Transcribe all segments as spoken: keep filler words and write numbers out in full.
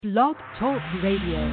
Blog Talk Radio.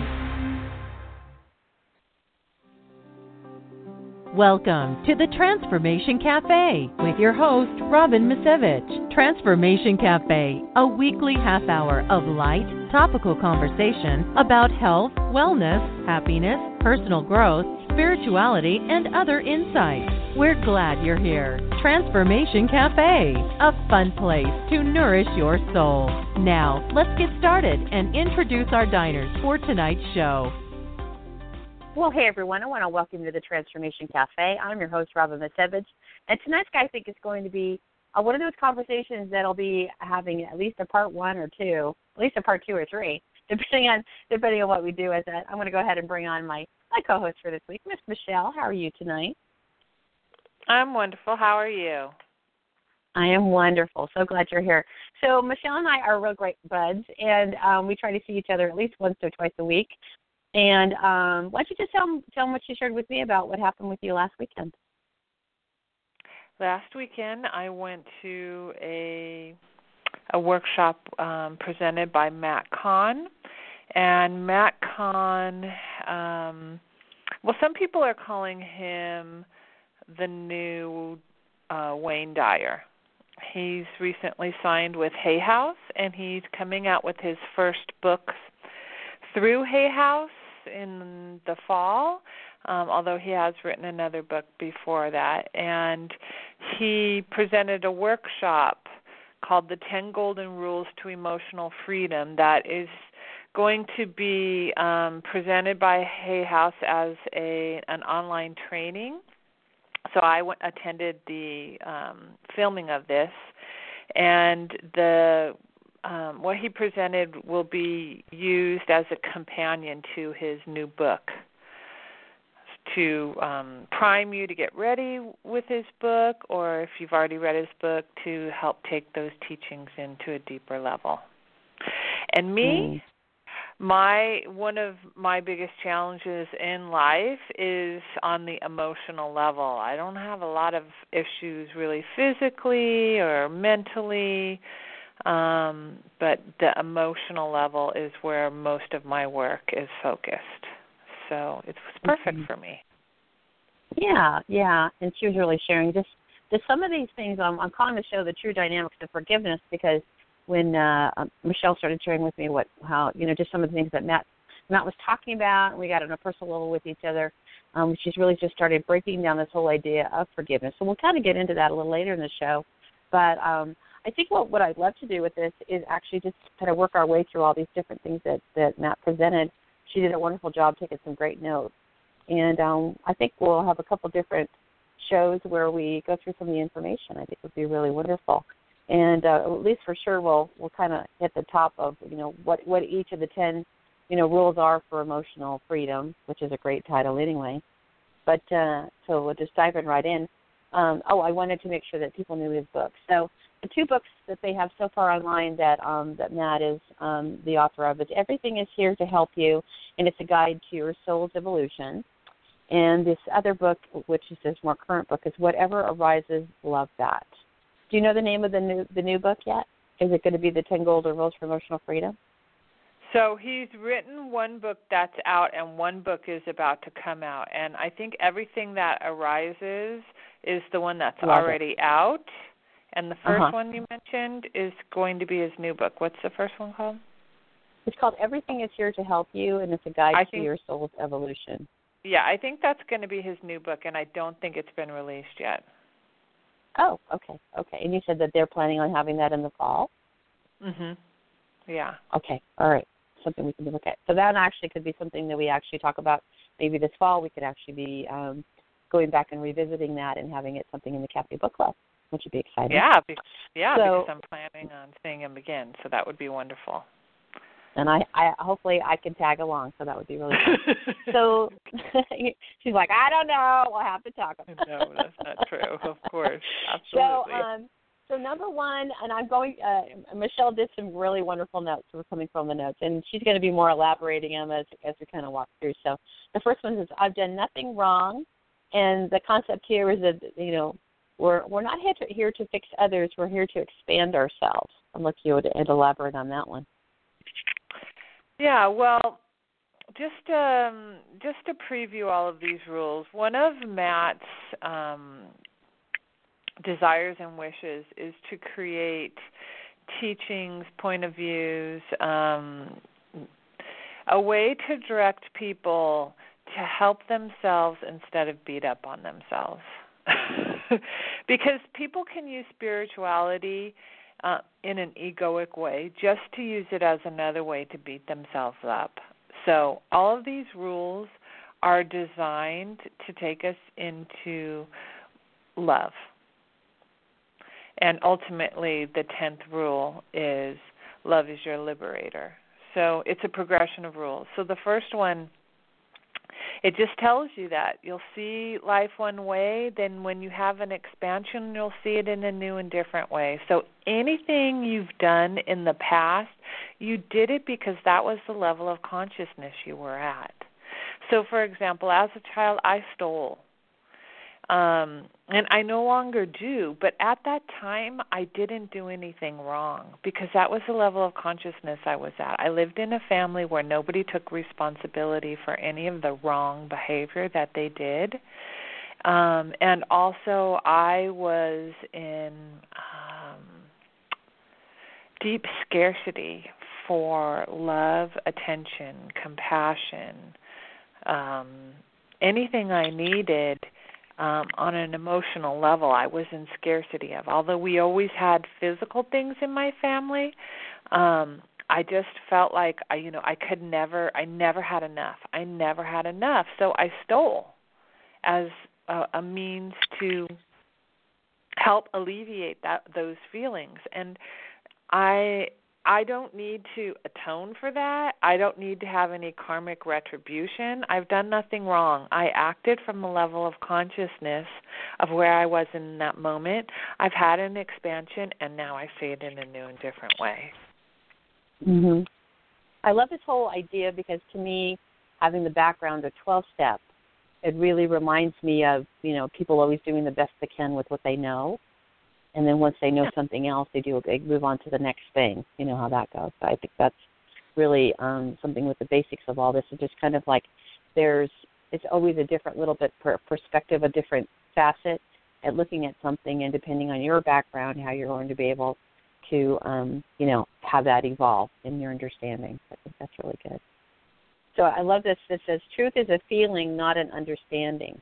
Welcome to the Transformation Cafe with your host, Robin Misevich. Transformation Cafe, a weekly half hour of light, topical conversation about health, wellness, happiness, personal growth, spirituality, and other insights. We're glad you're here. Transformation Cafe, a fun place to nourish your soul. Now, let's get started and introduce our diners for tonight's show. Well, hey, everyone. I want to welcome you to the Transformation Cafe. I'm your host, Robin Misevich. And tonight's guy, I think, is going to be uh, one of those conversations that I'll be having at least a part one or two, at least a part two or three, depending on depending on what we do with it. I'm going to go ahead and bring on my, my co-host for this week, Miss Michelle. How are you tonight? I'm wonderful. How are you? I am wonderful. So glad you're here. So Michelle and I are real great buds, and um, we try to see each other at least once or twice a week. And um, why don't you just tell them, tell them what you shared with me about what happened with you last weekend? Last weekend, I went to a a workshop um, presented by Matt Kahn. And Matt Kahn, um, well, some people are calling him the new uh, Wayne Dyer. He's recently signed with Hay House, and he's coming out with his first books through Hay House in the fall, um, although he has written another book before that. And he presented a workshop called The ten Golden Rules to Emotional Freedom that is going to be um, presented by Hay House as a an online training. So I went, attended the um, filming of this, and the Um, what he presented will be used as a companion to his new book to um, prime you to get ready with his book, or if you've already read his book, to help take those teachings into a deeper level. And me, mm. my one of my biggest challenges in life is on the emotional level. I don't have a lot of issues really physically or mentally. Um, but the emotional level is where most of my work is focused. So it was perfect mm-hmm. for me. Yeah, yeah. And she was really sharing just, just some of these things. Um, I'm calling the show The True Dynamics of Forgiveness because when uh, Michelle started sharing with me what, how, you know, just some of the things that Matt, Matt was talking about, and we got on a personal level with each other, um, she's really just started breaking down this whole idea of forgiveness. So we'll kind of get into that a little later in the show. But um, I think what, what I'd love to do with this is actually just kind of work our way through all these different things that, that Matt presented. She did a wonderful job taking some great notes. And um, I think we'll have a couple different shows where we go through some of the information. I think would be really wonderful. And uh, at least for sure we'll we'll kind of hit the top of, you know, what, what each of the ten, you know, rules are for emotional freedom, which is a great title anyway. But uh, so we'll just dive in right in. Um, oh, I wanted to make sure that people knew his book. So the two books that they have so far online that um, that Matt is um, the author of is Everything is Here to Help You, and it's a guide to your soul's evolution. And this other book, which is this more current book, is Whatever Arises, Love That. Do you know the name of the new the new book yet? Is it going to be The ten Golden Rules for Emotional Freedom? So he's written one book that's out, and one book is about to come out. And I think Everything That Arises is the one that's Love already it. out. And the first uh-huh. one you mentioned is going to be his new book. What's the first one called? It's called Everything is Here to Help You, and it's a guide I to think, your soul's evolution. Yeah, I think that's going to be his new book, and I don't think it's been released yet. Oh, okay, okay. And you said that they're planning on having that in the fall? Mhm. Yeah. Okay, all right. Something we can look at. So that actually could be something that we actually talk about maybe this fall. We could actually be um, going back and revisiting that and having it something in the Cafe Book Club, which would be exciting. Yeah, be, yeah, so, because I'm planning on seeing him again, so that would be wonderful. And I, I hopefully I can tag along, so that would be really fun. So she's like, I don't know. We'll have to talk about it. No, that's not true. Of course, absolutely. So, um, so number one, and I'm going. Uh, Michelle did some really wonderful notes. We're coming from the notes, and she's going to be more elaborating on them as as we kind of walk through. So the first one is, I've done nothing wrong, and the concept here is that you know we're we're not here to, here to fix others. We're here to expand ourselves. I'll let you to elaborate on that one. Yeah, well, just um, just to preview all of these rules, one of Matt's um, desires and wishes is to create teachings, point of views, um, a way to direct people to help themselves instead of beat up on themselves. Because people can use spirituality uh, in an egoic way just to use it as another way to beat themselves up. So all of these rules are designed to take us into love. And ultimately, the tenth rule is love is your liberator. So it's a progression of rules. So the first one, it just tells you that. You'll see life one way, then when you have an expansion, you'll see it in a new and different way. So anything you've done in the past, you did it because that was the level of consciousness you were at. So, for example, as a child, I stole. Um, and I no longer do, but at that time, I didn't do anything wrong because that was the level of consciousness I was at. I lived in a family where nobody took responsibility for any of the wrong behavior that they did. Um, and also, I was in um, deep scarcity for love, attention, compassion, um, anything I needed. Um, on an emotional level, I was in scarcity of. Although we always had physical things in my family, um, I just felt like I, you know, I could never, I never had enough. I never had enough, so I stole as a, a means to help alleviate that those feelings. And I. I don't need to atone for that. I don't need to have any karmic retribution. I've done nothing wrong. I acted from the level of consciousness of where I was in that moment. I've had an expansion, and now I see it in a new and different way. Mm-hmm. I love this whole idea because to me, having the background of twelve steps, it really reminds me of, you know, people always doing the best they can with what they know. And then once they know yeah. something else, they do they move on to the next thing. You know how that goes. So I think that's really um, something with the basics of all this. It's just kind of like there's it's always a different little bit per perspective, a different facet at looking at something, and depending on your background, how you're going to be able to um, you know have that evolve in your understanding. I think that's really good. So I love this. It says truth is a feeling, not an understanding.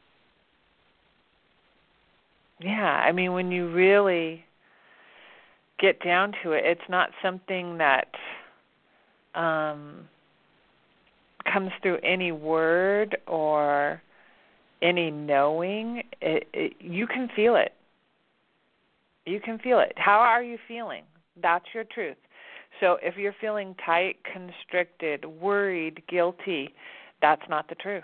Yeah, I mean, when you really get down to it, it's not something that um, comes through any word or any knowing. It, it, you can feel it. You can feel it. How are you feeling? That's your truth. So if you're feeling tight, constricted, worried, guilty, that's not the truth.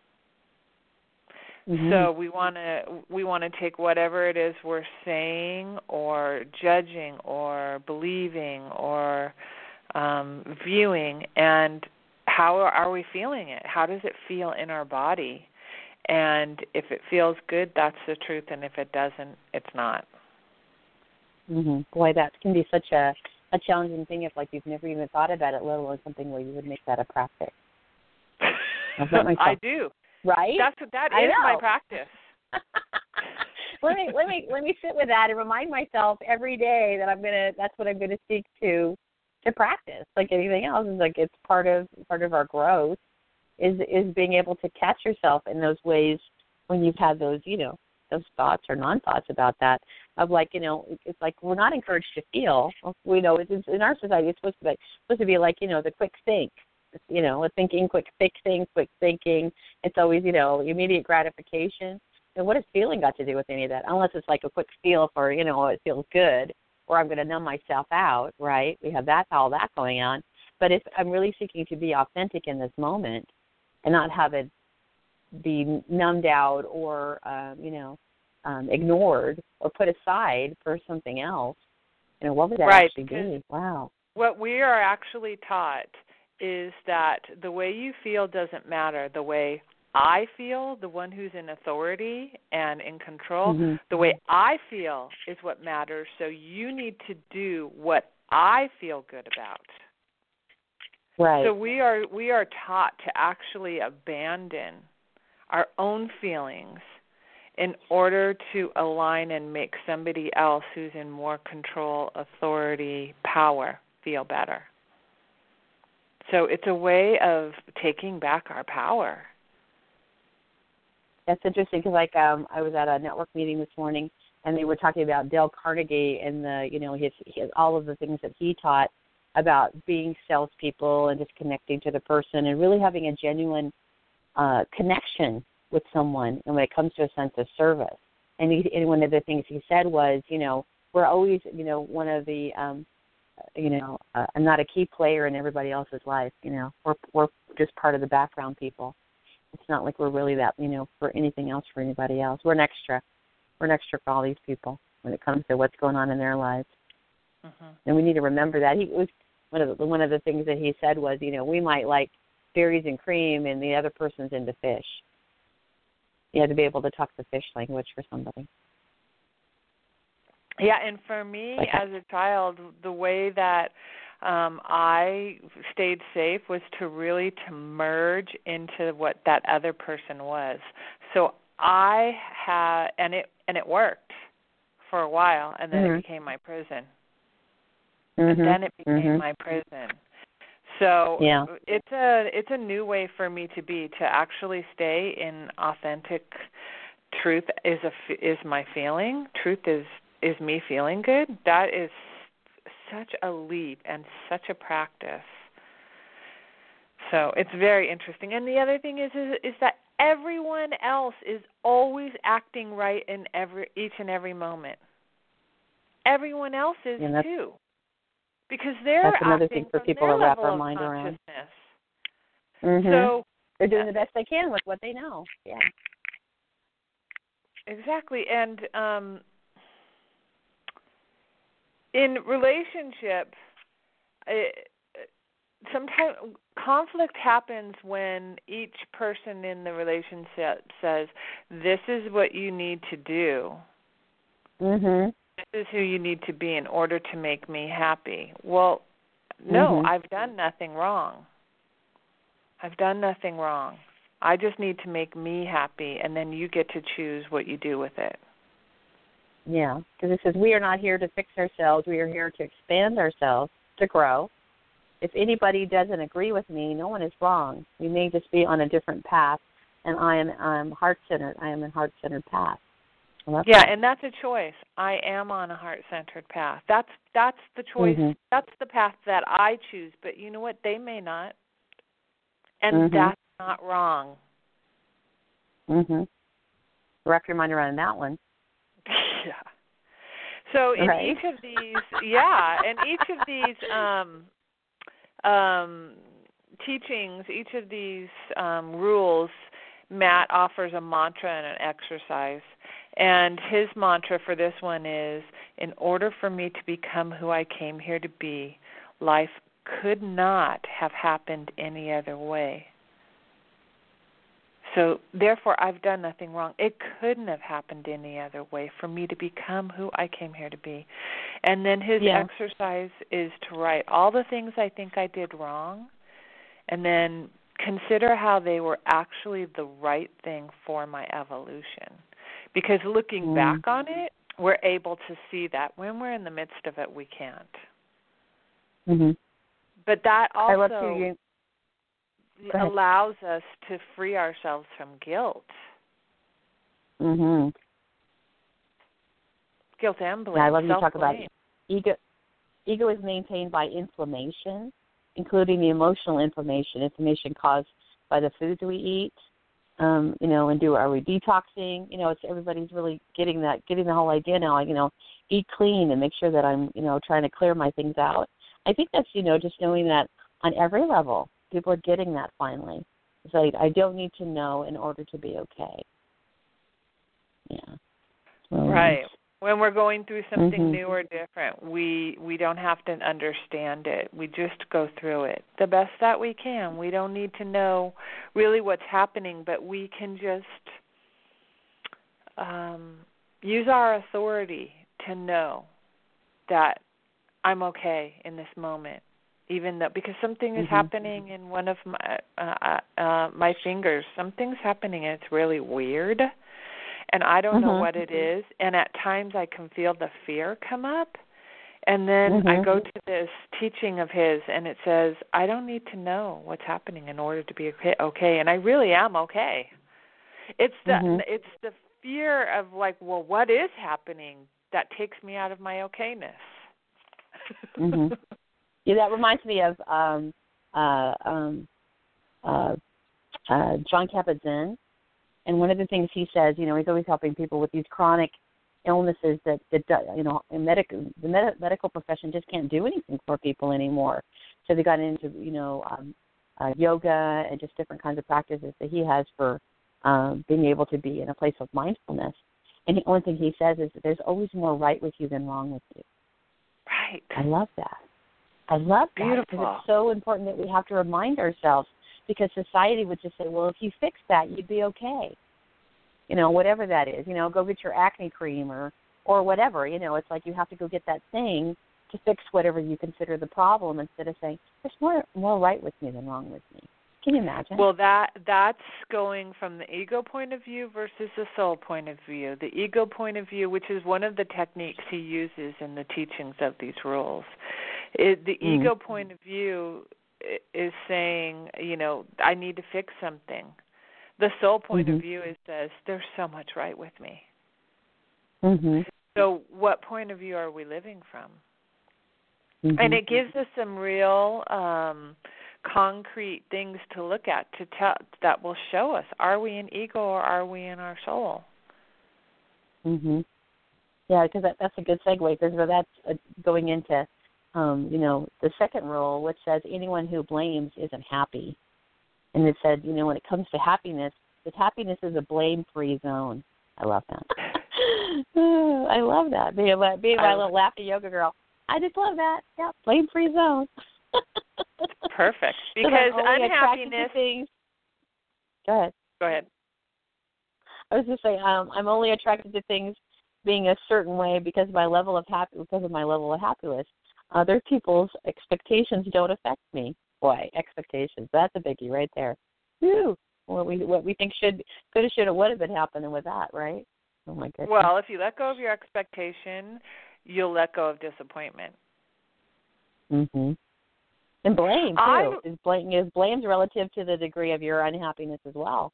Mm-hmm. So we want to we want to take whatever it is we're saying or judging or believing or um, viewing, and how are we feeling it? How does it feel in our body? And if it feels good, that's the truth, and if it doesn't, it's not. Mm-hmm. Boy, that can be such a, a challenging thing if, like, you've never even thought about it, let alone something where you would make that a practice. I do. Right? That's that is my practice. let me let me let me sit with that and remind myself every day that I'm gonna. That's what I'm gonna seek to to practice. Like anything else, is like it's part of part of our growth. Is is being able to catch yourself in those ways when you've had those you know those thoughts or non-thoughts about that. Of like you know it's like we're not encouraged to feel. We know it's, in our society it's supposed to be like, supposed to be like you know the quick think. You know, thinking, quick fixing, quick thinking. It's always, you know, immediate gratification. And what has feeling got to do with any of that? Unless it's like a quick feel for, you know, it feels good, or I'm going to numb myself out, right? We have that, all that going on. But if I'm really seeking to be authentic in this moment and not have it be numbed out or, um, you know, um, ignored or put aside for something else, you know, what would that right, actually be? Wow. What we are actually taught is that the way you feel doesn't matter. The way I feel, the one who's in authority and in control, mm-hmm. the way I feel is what matters. So you need to do what I feel good about. Right. So we are we are taught to actually abandon our own feelings in order to align and make somebody else who's in more control, authority, power feel better. So it's a way of taking back our power. That's interesting because, like, um, I was at a network meeting this morning, and they were talking about Dale Carnegie and the, you know, his, his all of the things that he taught about being salespeople and just connecting to the person and really having a genuine uh, connection with someone. And when it comes to a sense of service, and, he, and one of the things he said was, you know, we're always, you know, one of the, um, you know, uh, I'm not a key player in everybody else's life. You know, we're we're just part of the background people. It's not like we're really that, you know, for anything else for anybody else. We're an extra. We're an extra for all these people when it comes to what's going on in their lives. Mm-hmm. And we need to remember that. He was one of the one of the things that he said was, you know, we might like berries and cream, and the other person's into fish. You have to be able to talk the fish language for somebody. Yeah, and for me like as a child, the way that um, I stayed safe was to really to merge into what that other person was. So I had, and it and it worked for a while, and then mm-hmm. it became my prison. Mm-hmm. And then it became mm-hmm. my prison. So yeah. it's a it's a new way for me to be, to actually stay in authentic truth. Is a is my feeling. Truth is is me feeling good. That is such a leap and such a practice. So it's very interesting. And the other thing is is, is that everyone else is always acting right in every each and every moment. Everyone else is yeah, too. Because they're that's another acting thing for from people their to wrap level their of mind around. Mm-hmm. So they're doing the best they can with what they know. Yeah. Exactly. And um, in relationship, it, sometimes conflict happens when each person in the relationship says, "This is what you need to do." Mhm. This is who you need to be in order to make me happy. Well, no, mm-hmm. I've done nothing wrong. I've done nothing wrong. I just need to make me happy, and then you get to choose what you do with it. Yeah, because it says we are not here to fix ourselves. We are here to expand ourselves, to grow. If anybody doesn't agree with me, no one is wrong. We may just be on a different path, and I am I'm heart-centered. I am a heart-centered path. Yeah, and that's a choice. I am on a heart-centered path. That's that's the choice. Mm-hmm. That's the path that I choose. But you know what? They may not, and mm-hmm. that's not wrong. Mhm. Wrap your mind around that one. Yeah. So in right? each of these, yeah, in each of these um, um, teachings, each of these um, rules, Matt offers a mantra and an exercise. And his mantra for this one is, in order for me to become who I came here to be, life could not have happened any other way. So, therefore, I've done nothing wrong. It couldn't have happened any other way for me to become who I came here to be. And then his yeah. exercise is to write all the things I think I did wrong, and then consider how they were actually the right thing for my evolution. Because looking mm. back on it, we're able to see that when we're in the midst of it, we can't. Mhm. But that also I love to allows us to free ourselves from guilt. Mhm. Guilt and blame. Yeah, I love you self-blame. talk about ego. Ego is maintained by inflammation, including the emotional inflammation, inflammation caused by the foods we eat. Um, you know, and do are we detoxing? You know, it's everybody's really getting that, getting the whole idea now. You know, eat clean and make sure that I'm, you know, trying to clear my things out. I think that's, you know, just knowing that on every level, people are getting that finally. It's like I don't need to know in order to be okay. Yeah. Well, right. When we're going through something mm-hmm. new or different, we we don't have to understand it. We just go through it the best that we can. We don't need to know really what's happening, but we can just um, use our authority to know that I'm okay in this moment. even though because something is mm-hmm. happening in one of my uh, uh, my fingers. Something's happening, and it's really weird, and I don't mm-hmm. know what it is. And at times, I can feel the fear come up. And then mm-hmm. I go to this teaching of his, and it says, I don't need to know what's happening in order to be okay. okay. And I really am okay. It's the mm-hmm. it's the fear of like, well, what is happening that takes me out of my okayness. mm-hmm. Yeah, that reminds me of um, uh, um, uh, uh, John Kabat-Zinn. And one of the things he says, you know, he's always helping people with these chronic illnesses that, that you know, in medic, the med- medical profession just can't do anything for people anymore. So they got into, you know, um, uh, yoga and just different kinds of practices that he has for um, being able to be in a place of mindfulness. And the only thing he says is that there's always more right with you than wrong with you. Right. I love that. I love that. Beautiful. Because it's so important that we have to remind ourselves, because society would just say, well, if you fix that, you'd be okay. You know, whatever that is, you know, go get your acne cream or, or whatever. You know, it's like you have to go get that thing to fix whatever you consider the problem, instead of saying, there's more more right with me than wrong with me. Can you imagine? Well, that that's going from the ego point of view versus the soul point of view. The ego point of view, which is one of the techniques he uses in the teachings of these rules. It, the mm. ego point of view is saying, you know, I need to fix something. The soul point mm-hmm. of view is says, there's so much right with me. Mm-hmm. So what point of view are we living from? Mm-hmm. And it gives us some real um, concrete things to look at to tell that will show us, are we in ego or are we in our soul? Mm-hmm. Yeah, because that, that's a good segue, because that's uh, going into, um, you know, the second rule, which says anyone who blames isn't happy. And it said, you know, when it comes to happiness, that happiness is a blame-free zone. I love that. I love that. Being, being my little laughy yoga girl. I just love that. Yeah, blame-free zone. Perfect. Because unhappiness. Things. Go ahead. Go ahead. I was just saying, um, I'm only attracted to things being a certain way because of my level of happy, because of my level of happiness. Other people's expectations don't affect me. Boy, expectations. That's a biggie right there. Whew. What we what we think should, could have, should have, would have been happening with that, right? Oh, my goodness. Well, if you let go of your expectation, you'll let go of disappointment. Mm-hmm. And blame, too. I, is blame is blame's relative to the degree of your unhappiness as well.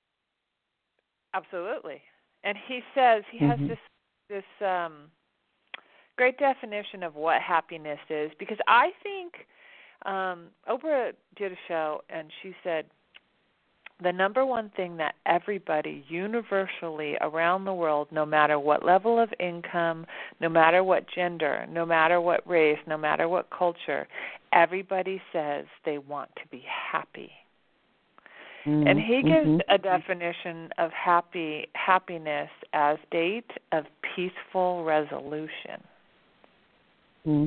Absolutely. And he says, he has mm-hmm. this this um, great definition of what happiness is, because I think um, Oprah did a show, and she said, the number one thing that everybody universally around the world, no matter what level of income, no matter what gender, no matter what race, no matter what culture, everybody says they want to be happy. Mm-hmm. And he gives mm-hmm. a definition of happy happiness as state of peaceful resolution. Mm-hmm.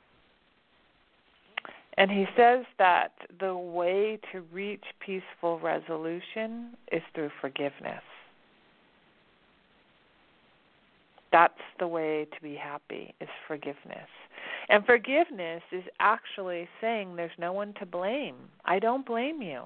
And he says that the way to reach peaceful resolution is through forgiveness. That's the way to be happy, is forgiveness. And forgiveness is actually saying there's no one to blame. I don't blame you.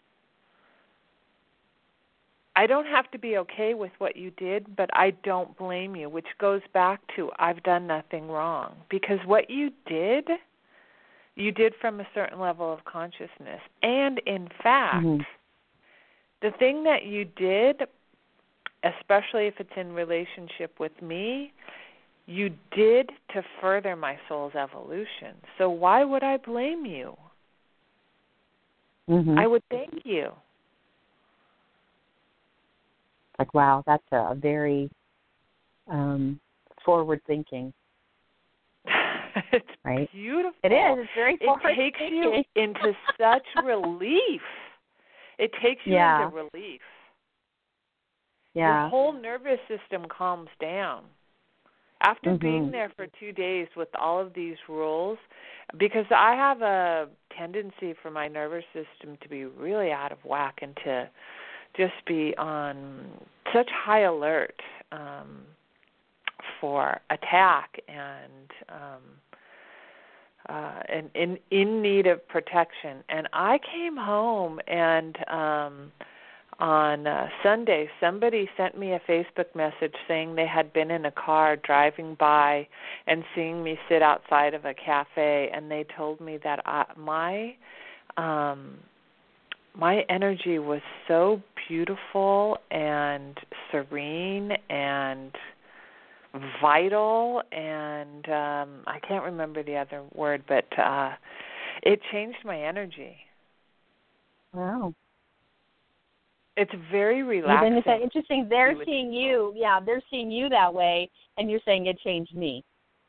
I don't have to be okay with what you did, but I don't blame you, which goes back to I've done nothing wrong. Because what you did, you did from a certain level of consciousness. And in fact, mm-hmm. the thing that you did, especially if it's in relationship with me, you did to further my soul's evolution. So why would I blame you? Mm-hmm. I would thank you. Like, wow, that's a very um, forward thinking. It's right? beautiful. It is. It's very forward It takes thinking. you into such relief. It takes you yeah. into relief. Yeah. Your whole nervous system calms down. After mm-hmm. being there for two days with all of these rules, because I have a tendency for my nervous system to be really out of whack and to just be on such high alert um, for attack and um, uh, in, in in need of protection. And I came home, and um, on uh, Sunday, somebody sent me a Facebook message saying they had been in a car driving by and seeing me sit outside of a cafe, and they told me that I, my um, my energy was so beautiful and serene and vital, and um, I can't remember the other word, but uh, it changed my energy. Wow. It's very relaxing. Isn't it interesting? They're seeing you, yeah, they're seeing you that way, and you're saying it changed me.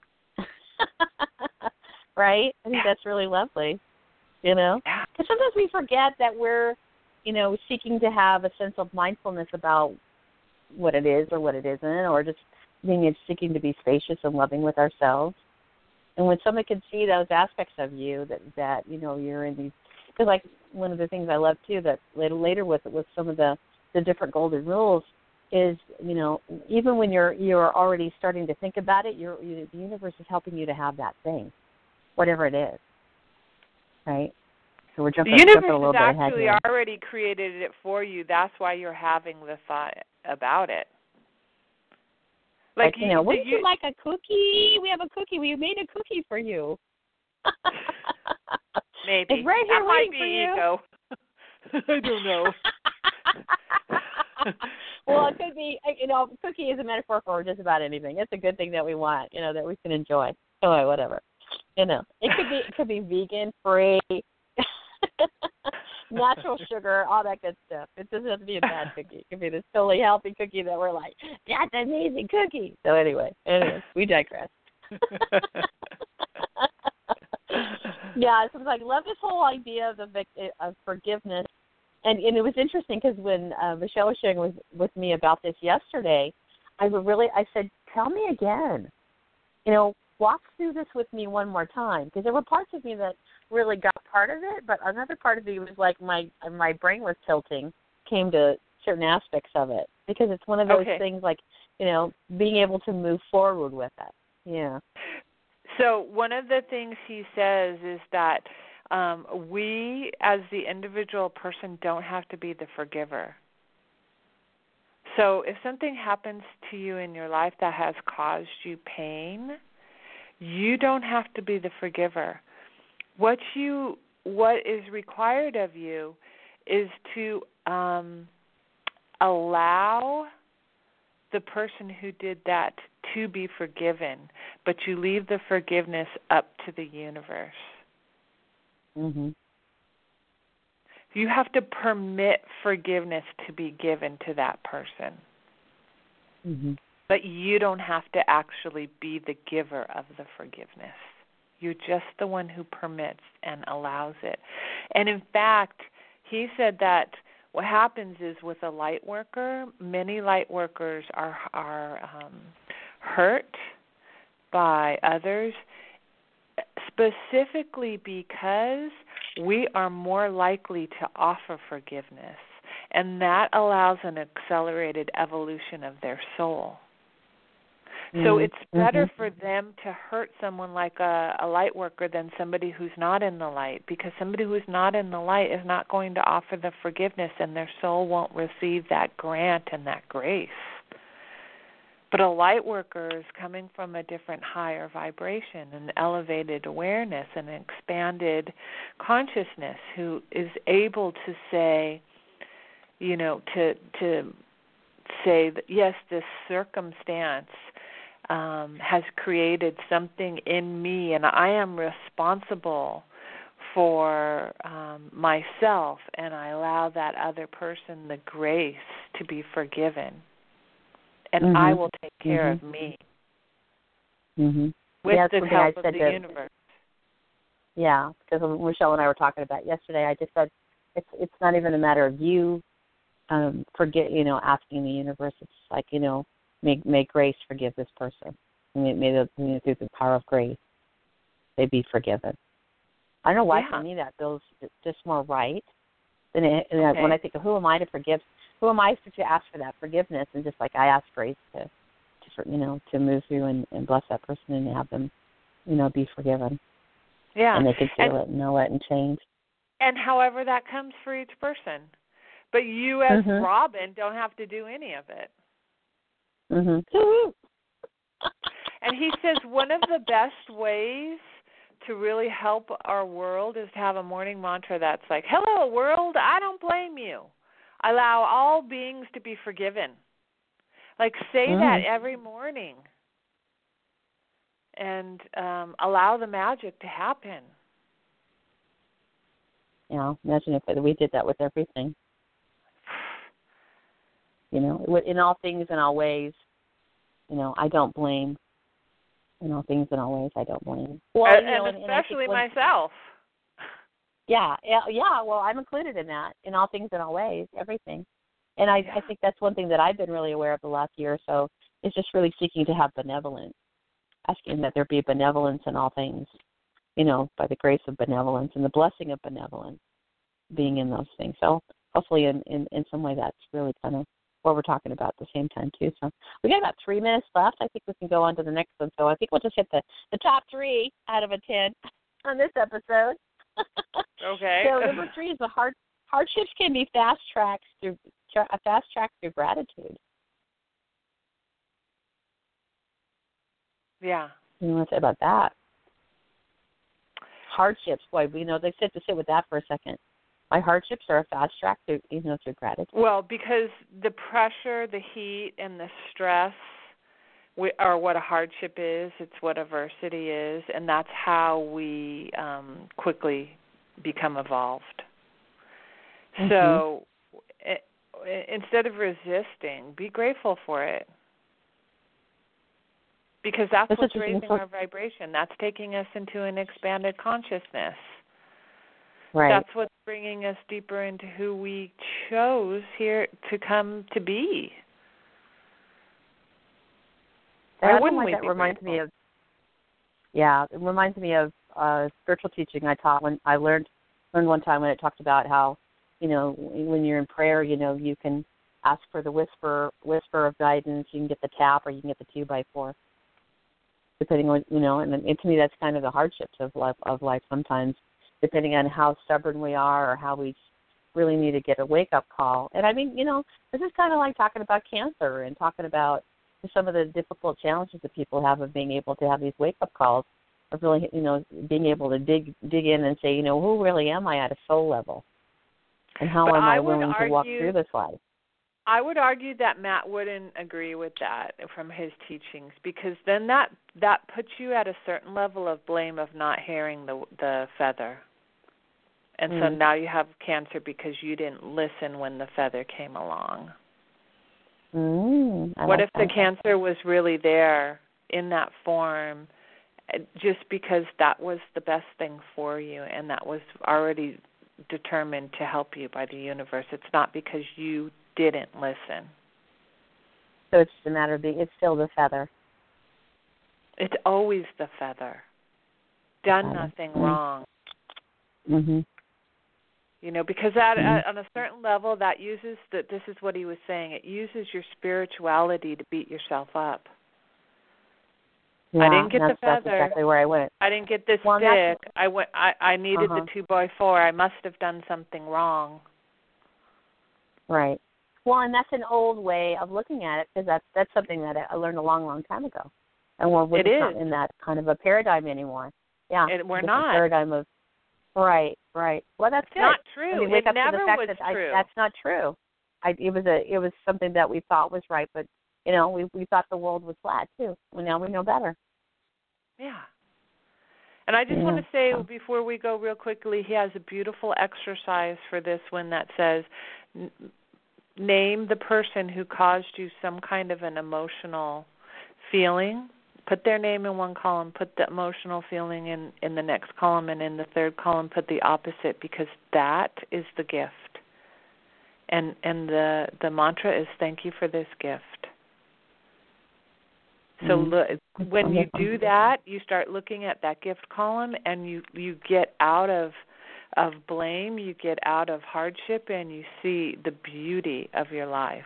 Right? I think yeah. that's really lovely. You know? Yeah. Because sometimes we forget that we're, you know, seeking to have a sense of mindfulness about what it is or what it isn't, or just being seeking to be spacious and loving with ourselves. And when someone can see those aspects of you, that, that you know, you're in these, because like one of the things I love too, that later, later with with some of the, the different golden rules is, you know, even when you're you're already starting to think about it, you're, you, the universe is helping you to have that thing, whatever it is, right? So we're jumping, the universe jumping a little has bit ahead actually here. already created it for you. That's why you're having the thought about it. Like, like you know, wouldn't you, you like a cookie? We have a cookie. We made a cookie for you. Maybe. It's right here that waiting might be for you. ego. I don't know. Well, it could be, you know, cookie is a metaphor for just about anything. It's a good thing that we want, you know, that we can enjoy. Oh, whatever. You know, it could be it could be vegan, free, natural sugar, all that good stuff. It doesn't have to be a bad cookie. It could be this totally healthy cookie that we're like, that's an amazing cookie. So anyway, anyway, we digress. Yeah, so I love this whole idea of the of forgiveness, and and it was interesting because when uh, Michelle was sharing with with me about this yesterday, I really I said, tell me again, you know, walk through this with me one more time, because there were parts of me that really got part of it, but another part of me was like my my brain was tilting, came to certain aspects of it, because it's one of those okay. things like, you know, being able to move forward with it. Yeah. So one of the things he says is that um, we, as the individual person, don't have to be the forgiver. So if something happens to you in your life that has caused you pain, you don't have to be the forgiver. What you, what is required of you is to um, allow the person who did that to be forgiven, but you leave the forgiveness up to the universe. Mm-hmm. You have to permit forgiveness to be given to that person. Mm-hmm. But you don't have to actually be the giver of the forgiveness. You're just the one who permits and allows it. And in fact, he said that what happens is with a light worker, many light workers are are um, hurt by others, specifically because we are more likely to offer forgiveness, and that allows an accelerated evolution of their soul. Mm-hmm. So it's better mm-hmm. for them to hurt someone like a, a light worker than somebody who's not in the light, because somebody who's not in the light is not going to offer the forgiveness, and their soul won't receive that grant and that grace. But a light worker is coming from a different higher vibration, an elevated awareness, an expanded consciousness, who is able to say, you know, to to say that, yes, this circumstance um, has created something in me, and I am responsible for um, myself, and I allow that other person the grace to be forgiven. And mm-hmm. I will take care mm-hmm. of me mm-hmm. with yeah, the help of the to, universe. Yeah, because Michelle and I were talking about yesterday, I just said it's it's not even a matter of you um, forget, you know, asking the universe. It's like, you know, may, may grace forgive this person. May, may the, you know, through the power of grace, they be forgiven. I don't know why yeah. for me that feels just more right. And, it, and okay. when I think of who am I to forgive, who am I to ask for that forgiveness, and just like I ask grace to, to you know, to move through and, and bless that person and have them, you know, be forgiven. Yeah. And they can feel and, it and know it and change. And however that comes for each person. But you as mm-hmm. Robin don't have to do any of it. Mm-hmm. And he says one of the best ways to really help our world is to have a morning mantra that's like, hello, world, I don't blame you. Allow all beings to be forgiven. Like, say mm. that every morning. And um, allow the magic to happen. Yeah, imagine if we did that with everything. You know, in all things and all ways, you know, I don't blame. In all things and all ways, I don't blame. Well, and, you know, and especially and when, myself. Yeah, yeah, yeah. Well, I'm included in that. In all things and all ways, everything. And I, yeah. I think that's one thing that I've been really aware of the last year or so, is just really seeking to have benevolence, asking that there be benevolence in all things, you know, by the grace of benevolence and the blessing of benevolence being in those things. So hopefully in, in, in some way that's really kind of what we're talking about at the same time too. So we got about three minutes left. I think we can go on to the next one. So I think we'll just hit the, the top three out of a ten on this episode. Okay. So number three is the hard hardships can be fast tracks through a fast track through gratitude. Yeah. You know what to say about that? Hardships, boy, we know they sit to sit with that for a second. My hardships are a fast track through, you know, through gratitude. Well, because the pressure, the heat, and the stress are what a hardship is. It's what adversity is, and that's how we um, quickly become evolved. Mm-hmm. So it, instead of resisting, be grateful for it. Because that's, that's what's raising our vibration. That's taking us into an expanded consciousness. Right. That's what's bringing us deeper into who we chose here to come to be. Why wouldn't like we that reminds grateful? me of, yeah, it reminds me of uh, spiritual teaching I taught when I learned learned one time when it talked about how, you know, when you're in prayer, you know, you can ask for the whisper whisper of guidance. You can get the tap, or you can get the two by four, depending on, you know. And, and to me, that's kind of the hardships of life. Of life sometimes. Depending on how stubborn we are or how we really need to get a wake-up call. And, I mean, you know, this is kind of like talking about cancer and talking about some of the difficult challenges that people have of being able to have these wake-up calls, of really, you know, being able to dig dig in and say, you know, who really am I at a soul level? And how but am I, I willing argue, to walk through this life? I would argue that Matt wouldn't agree with that from his teachings, because then that, that puts you at a certain level of blame of not hearing the the feather. And mm. so now you have cancer because you didn't listen when the feather came along. Mm, what like if that. the cancer was really there in that form just because that was the best thing for you and that was already determined to help you by the universe? It's not because you didn't listen. So it's just a matter of being, it's still the feather. It's always the feather. Done feather. nothing mm. wrong. Mm-hmm. You know, because at, mm-hmm. at, on a certain level, that uses, that. this is what he was saying, it uses your spirituality to beat yourself up. Yeah, I didn't get that's, the feather. That's exactly where I went. I didn't get this well, stick. I went. I, I needed uh-huh. the two by four. I must have done something wrong. Right. Well, and that's an old way of looking at it, because that's that's something that I learned a long, long time ago, and we're, we're it just is. not in that kind of a paradigm anymore. Yeah, it, we're it's not. A paradigm of right, right. Well, that's it's good. not true. I mean, wake it up never to the fact was that true. I, that's not true. I, it was a it was something that we thought was right, but you know, we we thought the world was flat too. Well, now we know better. Yeah. And I just yeah. want to say before we go real quickly, he has a beautiful exercise for this one that says, n- name the person who caused you some kind of an emotional feeling. Put their name in one column, put the emotional feeling in, in the next column, and in the third column put the opposite, because that is the gift. And and the, the mantra is, thank you for this gift. So look, when you do that, you start looking at that gift column, and you, you get out of of blame, you get out of hardship, and you see the beauty of your life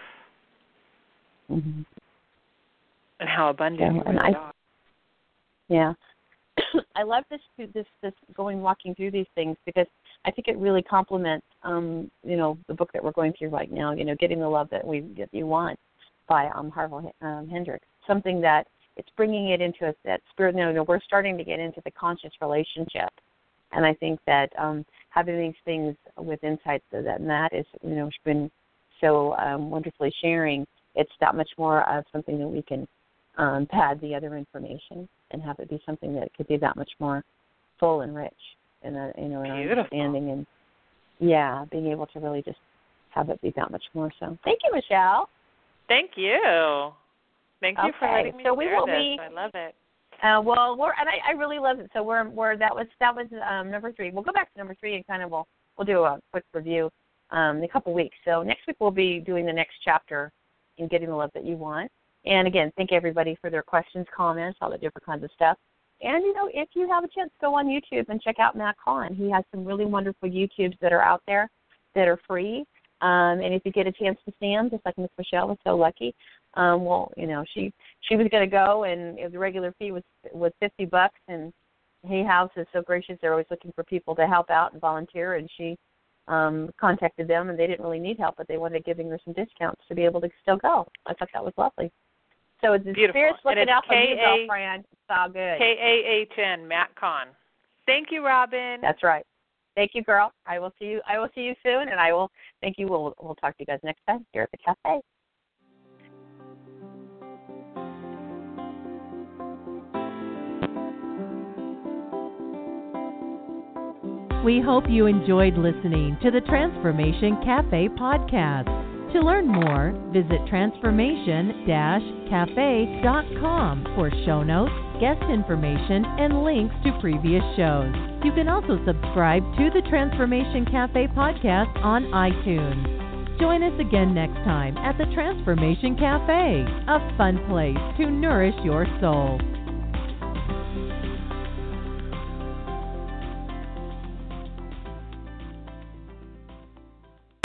mm-hmm. and how abundant yeah, you really I, are. Yeah. I love this this this going walking through these things because I think it really complements um, you know, the book that we're going through right now. You know, Getting the Love That We That You Want by um, Harville um, Hendrix. Something that it's bringing it into a, that spirit. You know, we're starting to get into the conscious relationship, and I think that um, having these things with insights so that Matt is, you know, been so um, wonderfully sharing. It's that much more of something that we can um, pad the other information and have it be something that could be that much more full and rich in a, you know, in our understanding, and yeah, being able to really just have it be that much more. So, thank you, Michelle. Thank you. Thank you okay. for letting me so we share will this. Be, I love it. Uh, well, we're and I, I really love it. So we're we're that was that was um, number three. We'll go back to number three and kind of we'll we'll do a quick review um, in a couple weeks. So next week we'll be doing the next chapter in Getting the Love That You Want. And again, thank everybody for their questions, comments, all the different kinds of stuff. And you know, if you have a chance, go on YouTube and check out Matt Kahn. He has some really wonderful YouTubes that are out there that are free. Um, and if you get a chance to see them, just like Miss Michelle was so lucky, um, well, you know, she she was going to go, and the regular fee was was fifty bucks. And Hay House is so gracious; they're always looking for people to help out and volunteer. And she um, contacted them, and they didn't really need help, but they wanted giving her some discounts to be able to still go. I thought that was lovely. So it's beautiful. Spirit's looking out for you, K A girlfriend. It's all good. K A H N, Matt Kahn. Thank you, Robin. That's right. Thank you, girl. I will see you. I will see you soon, and I will thank you. We'll we'll talk to you guys next time here at the cafe. We hope you enjoyed listening to the Transformation Cafe podcast. To learn more, visit transformation dash cafe dot com for show notes, guest information, and links to previous shows. You can also subscribe to the Transformation Cafe podcast on iTunes. Join us again next time at the Transformation Cafe, a fun place to nourish your soul.